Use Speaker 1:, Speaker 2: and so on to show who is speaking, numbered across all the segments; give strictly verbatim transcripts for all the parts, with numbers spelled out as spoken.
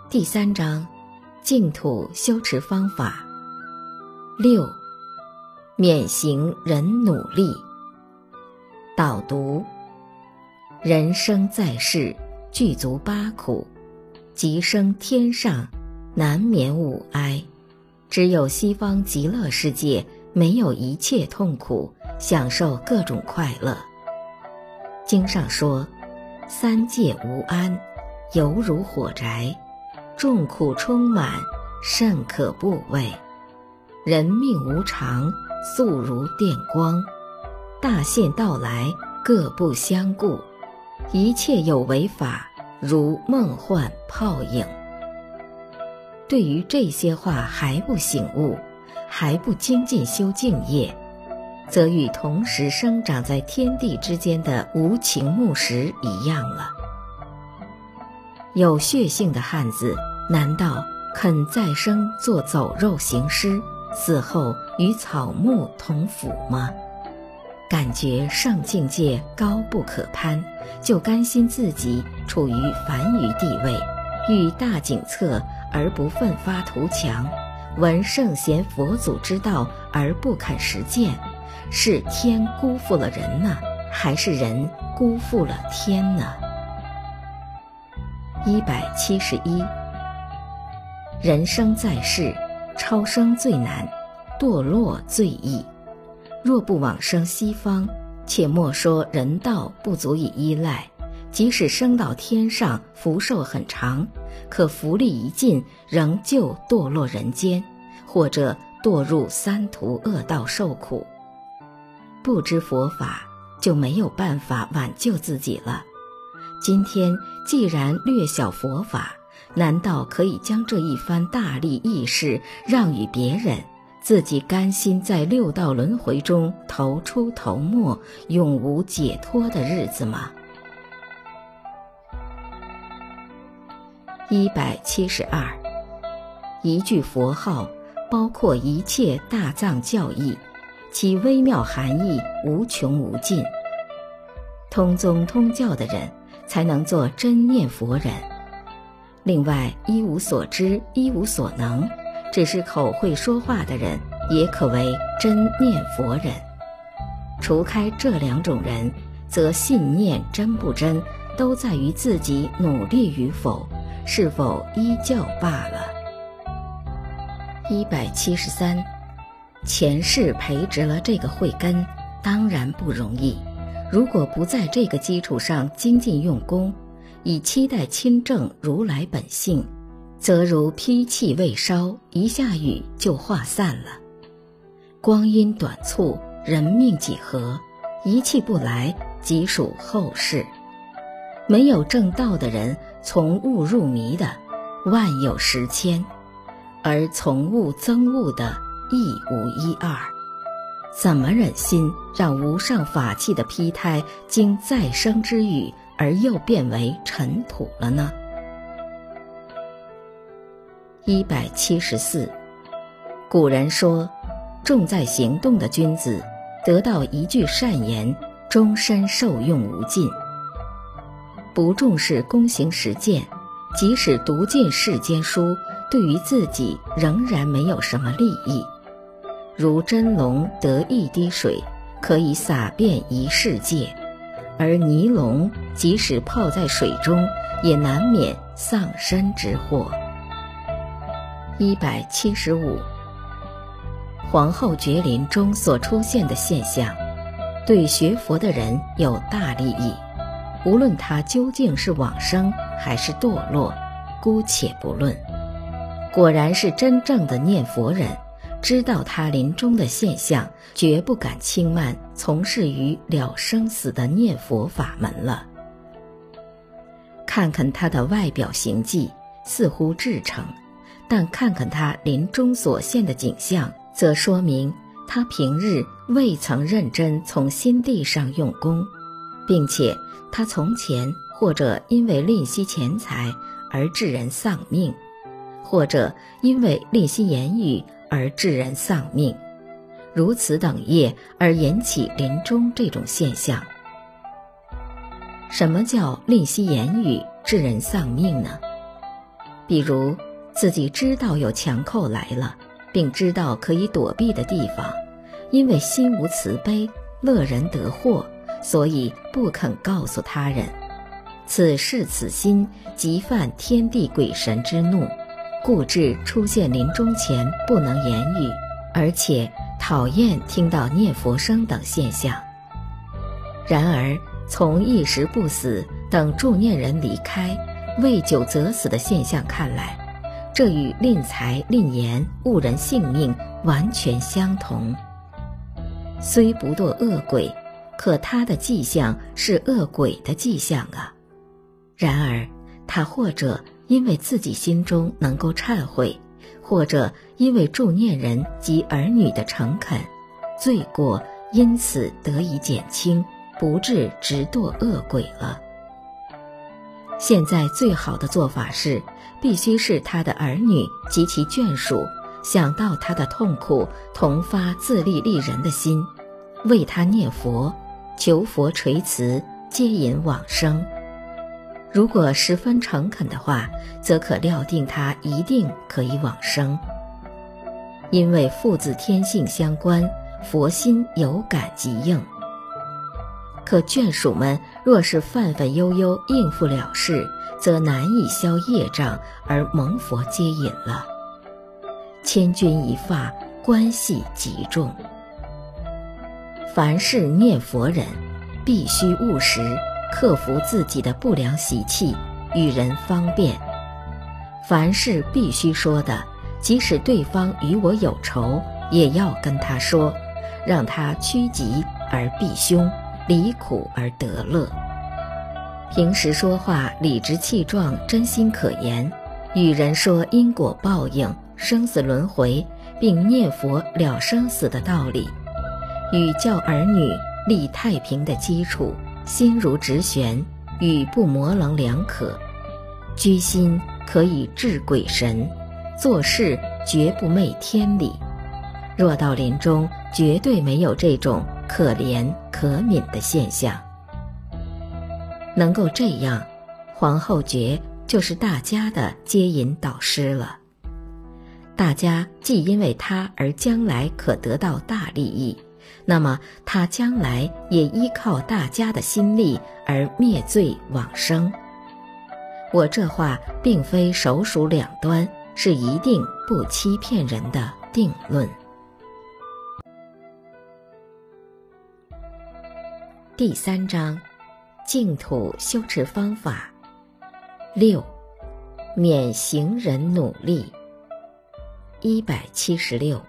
Speaker 1: 第三章，净土修持方法。六，免行人努力。导读：人生在世，具足八苦，即生天上，难免五哀。只有西方极乐世界没有一切痛苦，享受各种快乐。经上说，三界无安，犹如火宅，众苦充满，甚可怖畏。人命无常，速如电光，大限到来，各不相顾。一切有为法，如梦幻泡影。对于这些话还不醒悟，还不精进修净业，则与同时生长在天地之间的无情木石一样了。有血性的汉子，难道肯再生做走肉行尸，死后与草木同腐吗？感觉上境界高不可攀，就甘心自己处于凡愚地位，遇大景策而不奋发图强，闻圣贤佛祖之道而不肯实践，是天辜负了人呢，还是人辜负了天呢？一百七十一，人生在世，超生最难，堕落最易。若不往生西方，且莫说人道不足以依赖，即使升到天上，福寿很长，可福利一尽，仍旧堕落人间，或者堕入三途恶道受苦。不知佛法，就没有办法挽救自己了。今天既然略晓佛法，难道可以将这一番大利益事让与别人，自己甘心在六道轮回中头出头没，永无解脱的日子吗？一百七十二，一句佛号包括一切大藏教义，其微妙含义无穷无尽。通宗通教的人才能做真念佛人。另外，一无所知，一无所能，只是口会说话的人，也可为真念佛人。除开这两种人，则信念真不真，都在于自己努力与否，是否依教罢了。一百七十三，前世培植了这个慧根，当然不容易。如果不在这个基础上精进用功，以期待亲证如来本性，则如披气未烧，一下雨就化散了。光阴短促，人命几何，一气不来，即属后事。没有正道的人，从悟入迷的万有十千，而从悟增悟的亦无一二。怎么忍心让无上法器的胚胎经再生之雨而又变为尘土了呢？一百七十四，古人说，重在行动的君子，得到一句善言，终身受用无尽。不重视躬行实践，即使读尽世间书，对于自己仍然没有什么利益。如真龙得一滴水，可以洒遍一世界，而泥龙即使泡在水中，也难免丧身之祸。一百七十五，皇后绝林中所出现的现象，对学佛的人有大利益。无论他究竟是往生还是堕落，姑且不论。果然是真正的念佛人，知道他临终的现象，绝不敢轻慢从事于了生死的念佛法门了。看看他的外表行迹，似乎至诚，但看看他临终所现的景象，则说明他平日未曾认真从心地上用功，并且他从前或者因为吝惜钱财而致人丧命，或者因为吝惜言语而致人丧命，如此等业而引起临终这种现象。什么叫吝惜言语致人丧命呢？ 比如自己知道有强寇来了，并知道可以躲避的地方，因为心无慈悲，乐人得祸，所以不肯告诉他人。此事此心，即犯天地鬼神之怒，故致出现临终前不能言语，而且讨厌听到念佛声等现象。然而从一时不死等助念人离开，未久则死的现象看来，这与吝财吝言误人性命完全相同。虽不堕恶鬼，可他的迹象是恶鬼的迹象啊。然而他或者因为自己心中能够忏悔，或者因为助念人及儿女的诚恳，罪过因此得以减轻，不致直堕恶鬼了。现在最好的做法是，必须是他的儿女及其眷属想到他的痛苦，同发自利利人的心，为他念佛，求佛垂慈，接引往生。如果十分诚恳的话，则可料定他一定可以往生。因为父子天性相关，佛心有感即应。可眷属们若是泛泛悠悠应付了事，则难以消业障而蒙佛接引了。千钧一发，关系极重。凡是念佛人，必须务实，克服自己的不良习气，与人方便。凡事必须说的，即使对方与我有仇，也要跟他说，让他趋吉而避凶，离苦而得乐。平时说话理直气壮，真心可言，与人说因果报应、生死轮回，并念佛了生死的道理，与教儿女立太平的基础，心如直弦，语不模棱两可。居心可以治鬼神，做事绝不昧天理。若到临终，绝对没有这种可怜可悯的现象。能够这样，皇后爵就是大家的接引导师了。大家既因为他而将来可得到大利益，那么他将来也依靠大家的心力而灭罪往生。我这话并非首鼠两端，是一定不欺骗人的定论。第三章，净土修持方法。六，免行人努力。一百七十六。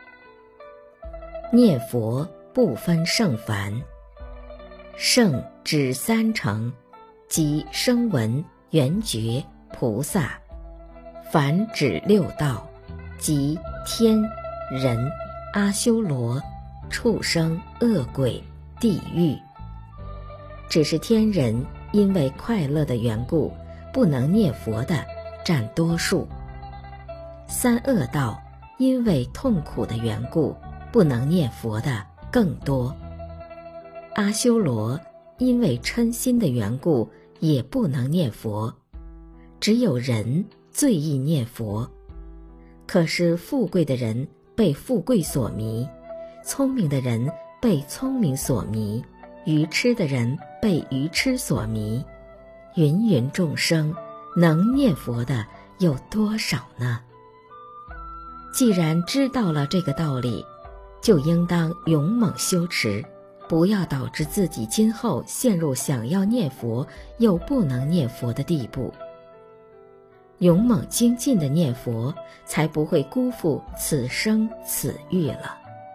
Speaker 1: 念佛不分圣凡，圣指三乘，即声闻、缘觉、菩萨；凡指六道，即天、人、阿修罗、畜生、恶鬼、地狱。只是天人因为快乐的缘故，不能念佛的占多数；三恶道因为痛苦的缘故，不能念佛的更多；阿修罗因为嗔心的缘故，也不能念佛。只有人最易念佛。可是富贵的人被富贵所迷，聪明的人被聪明所迷，愚痴的人被愚痴所迷。芸芸众生，能念佛的有多少呢？既然知道了这个道理，就应当勇猛修持，不要导致自己今后陷入想要念佛又不能念佛的地步。勇猛精进的念佛，才不会辜负此生此遇了。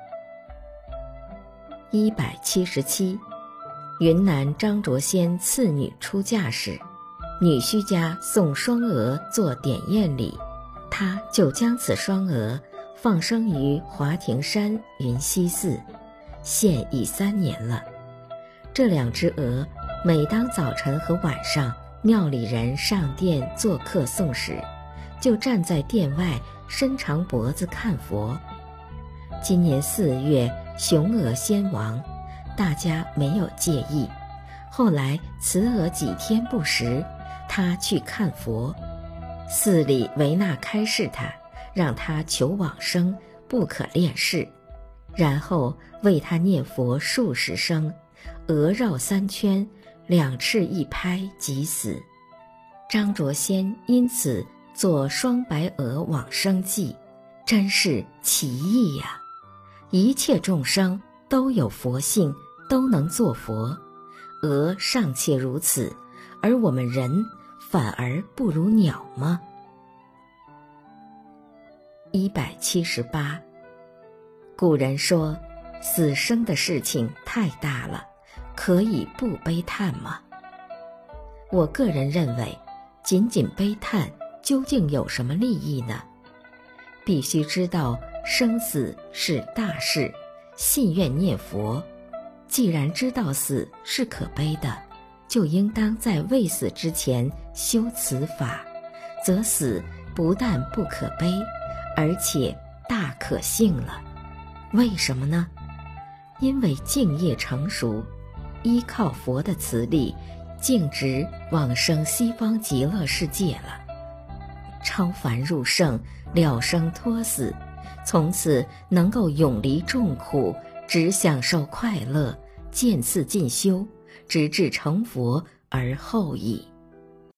Speaker 1: 一百七十七，云南张卓仙次女出嫁时，女婿家送双蛾做点验礼，他就将此双蛾放生于华亭山云溪寺，现已三年了。这两只蛾每当早晨和晚上庙里人上殿做客诵时，就站在殿外伸长脖子看佛。今年四月雄蛾先亡，大家没有介意。后来雌蛾几天不食，他去看佛， 寺里维纳开示他，让他求往生，不可恋世，然后为他念佛数十声，额绕三圈，两翅一拍即死。张卓先因此做双白鹅往生记，真是奇异呀！一切众生都有佛性，都能做佛，鹅尚且如此，而我们人反而不如鸟吗？一百七十八，古人说，死生的事情太大了，可以不悲叹吗？我个人认为，仅仅悲叹究竟有什么利益呢？必须知道生死是大事，信愿念佛。既然知道死是可悲的，就应当在未死之前修此法，则死不但不可悲，而且大可幸了。为什么呢？因为净业成熟，依靠佛的慈力，径直往生西方极乐世界了，超凡入圣，了生脱死，从此能够永离众苦，只享受快乐，渐次进修，直至成佛而后已。